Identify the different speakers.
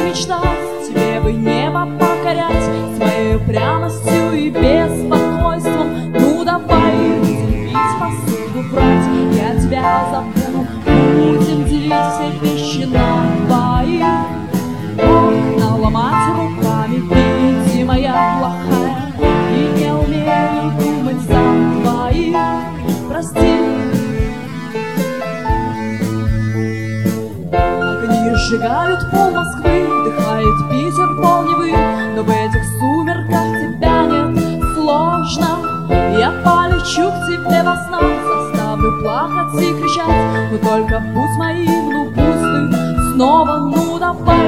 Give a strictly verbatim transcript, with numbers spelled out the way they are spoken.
Speaker 1: мечтать, тебе бы небо покорять своей пряностью и беспокойством. Ну давай будем пить посуду, брать, я тебя забуду, будем делить все вещи на двоих. Окна ломать руками, видимо, я плохая и не умею думать за двоих. Прости. Огни сжигают пол Москвы, вдыхает Питер пол Невы, но в этих сумерках тебя нет, сложно. Я полечу к тебе во снах, заставлю плакать и кричать, но только пусть мои, ну пусть ты снова, ну давай.